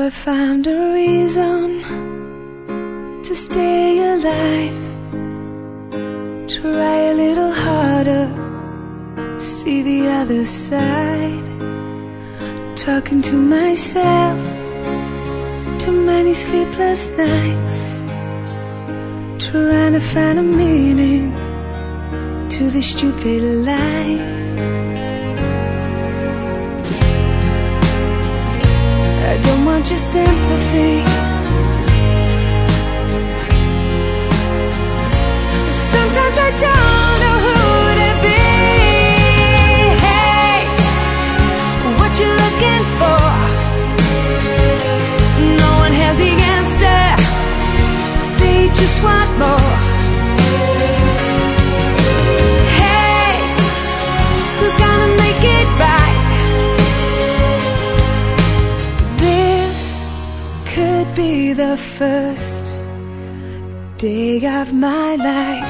I found a reason to stay alive. Try a little harder, see the other side. Talking to myself, too many sleepless nights, trying to find a meaning to this stupid life. I don't want your sympathy. Sometimes I don't know who to be. Hey, what you looking for? No one has the answer, they just want more. Hey, who's gonna make it right? This could be the first day of my life.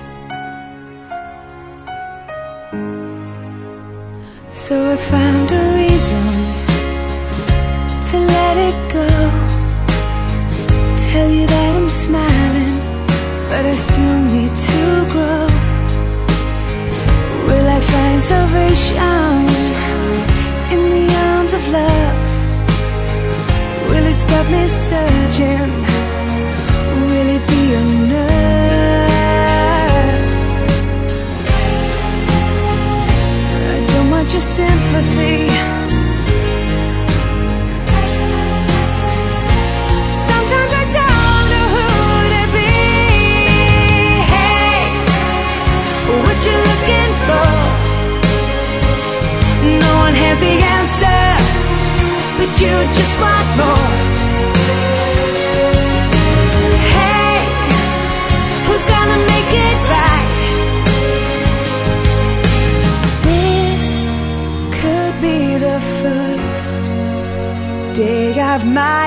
So I found a reason to let it go. Tell you that I'm smiling, but I still need to grow. Will I find salvation in the arms of love? Will it stop me searching? Will it be enough? I don't want your sympathy. Sometimes I don't know who to be. Hey, what you looking for? No one has the answer, but you just want more. Hey, who's gonna make it right? This could be the first day of my